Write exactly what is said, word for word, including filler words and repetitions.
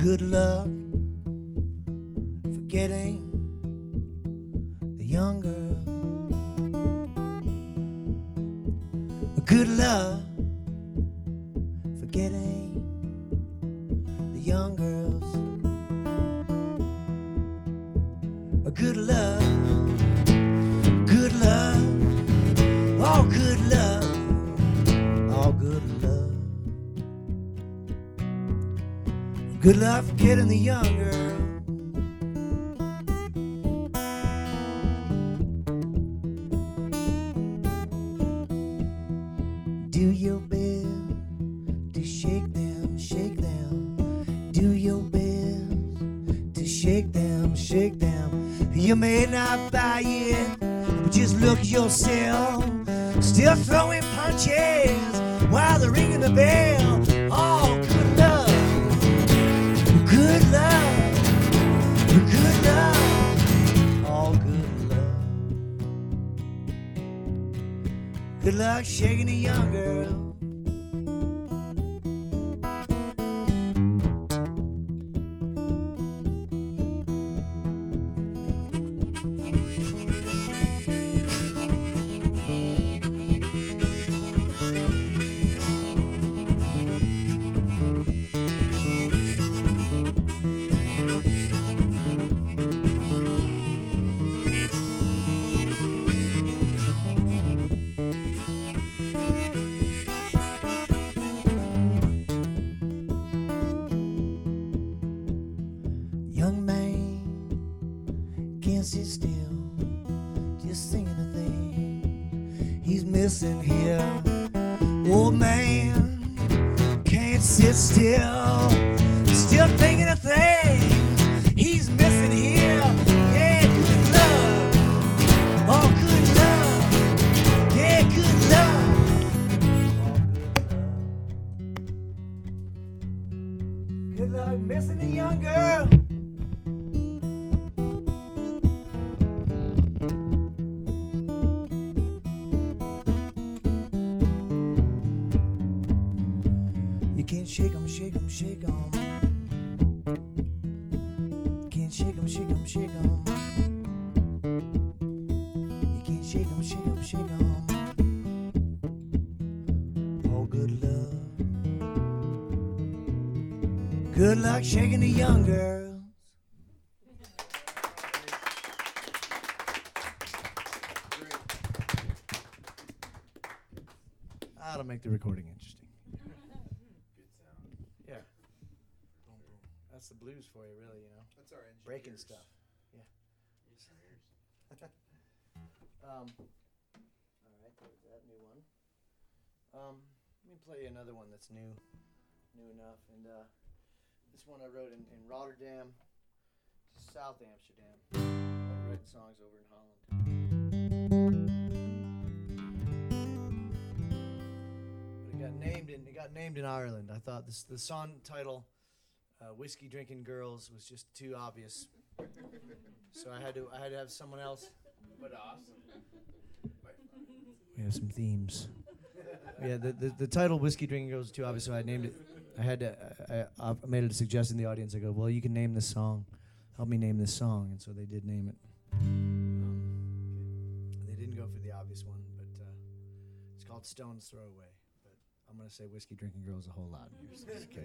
Good luck forgetting the young girl. Good luck forgetting the young girls. Good luck, good luck, all good luck, all good luck. Good luck forgetting the young girl. Do your best to shake them, shake them. Do your best to shake them, shake them. You may not buy it, but just look at yourself. Still throwing punches while they're ringing the bell. Oh, good luck, good luck, good luck, all good luck. Good luck shaking a young girl. Young man can't sit still, just singing a thing he's missing here. Old man can't sit still, still thinking of things he's missing here. Yeah, good love, oh good love, yeah, good love, oh good love. Good luck missing a young girl. You can't shake 'em, shake 'em, shake 'em. Can't shake 'em, shake 'em, shake 'em. You can't shake 'em, shake 'em, shake 'em. Oh, good luck. Good luck shaking the young girls. That'll make the recording interesting. Yeah. That's the blues for you, really, you know. That's our engineers. Breaking stuff. Yeah. um, all right, there's that new one. Um, let me play you another one that's new, new enough. And uh, this one I wrote in, in Rotterdam, South Amsterdam. I've written songs over in Holland. But it got named in it got named in Ireland. I thought this the song title, uh, "Whiskey Drinking Girls," was just too obvious. So I had to I had to have someone else. But awesome. We have some themes. Yeah, the, the the title "Whiskey Drinking Girls" is too obvious, so I named it. I had to. I, I, I made a suggestion to the audience. I go, well, you can name this song. Help me name this song, and so they did name it. Um, they didn't go for the obvious one, but uh, it's called "Stone's Throw Away." But I'm gonna say "Whiskey Drinking Girls" a whole lot. Okay.